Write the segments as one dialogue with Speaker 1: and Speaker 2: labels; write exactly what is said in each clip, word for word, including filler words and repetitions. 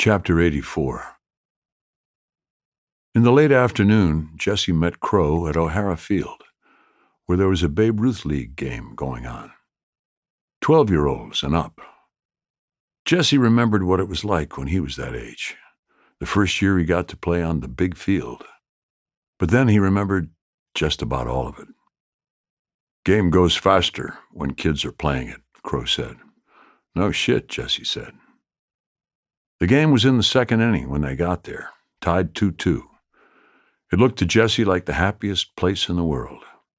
Speaker 1: Chapter eighty-four. In the late afternoon, Jesse met Crow at O'Hara Field, where there was a Babe Ruth League game going on. Twelve-year-olds and up. Jesse remembered what it was like when he was that age, the first year he got to play on the big field. But then he remembered just about all of it. Game goes faster when kids are playing it, Crow said. No shit, Jesse said. The game was in the second inning when they got there, tied two two. It looked to Jesse like the happiest place in the world.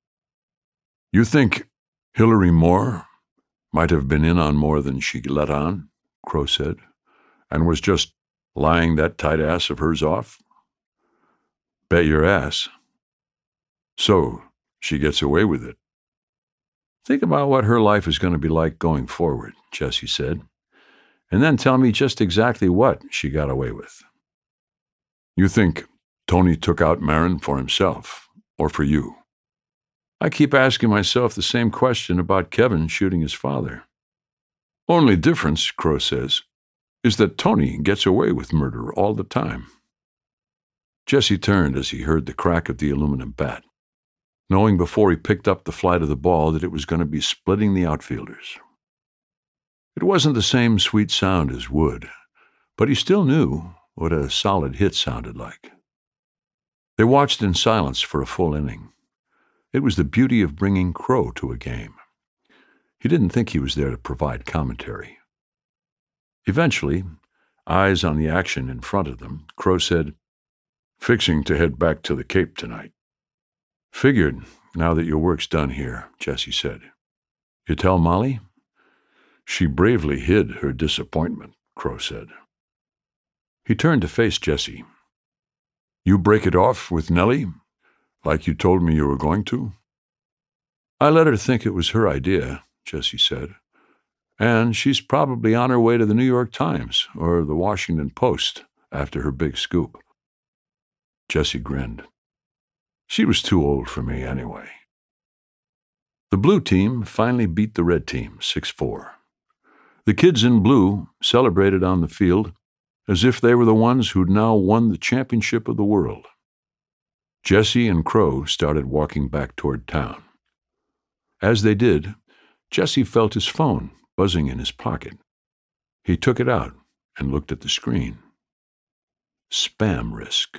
Speaker 1: You think Hillary Moore might have been in on more than she let on, Crow said, and was just lying that tight ass of hers off? Bet your ass. So she gets away with it. Think about what her life is going to be like going forward, Jesse said, and then tell me just exactly what she got away with. You think Tony took out Marin for himself, or for you? I keep asking myself the same question about Kevin shooting his father. Only difference, Crow says, is that Tony gets away with murder all the time. Jesse turned as he heard the crack of the aluminum bat, knowing before he picked up the flight of the ball that it was going to be splitting the outfielders. It wasn't the same sweet sound as wood, but he still knew what a solid hit sounded like. They watched in silence for a full inning. It was the beauty of bringing Crow to a game. He didn't think he was there to provide commentary. Eventually, eyes on the action in front of them, Crow said, "Fixing to head back to the Cape tonight." "Figured, now that your work's done here," Jesse said. "You tell Molly?" "She bravely hid her disappointment," Crow said. He turned to face Jesse. "You break it off with Nellie, like you told me you were going to?" "I let her think it was her idea," Jesse said. "And she's probably on her way to the New York Times or the Washington Post after her big scoop." Jesse grinned. "She was too old for me anyway." The blue team finally beat the red team six four. The kids in blue celebrated on the field as if they were the ones who'd now won the championship of the world. Jesse and Crow started walking back toward town. As they did, Jesse felt his phone buzzing in his pocket. He took it out and looked at the screen. Spam risk.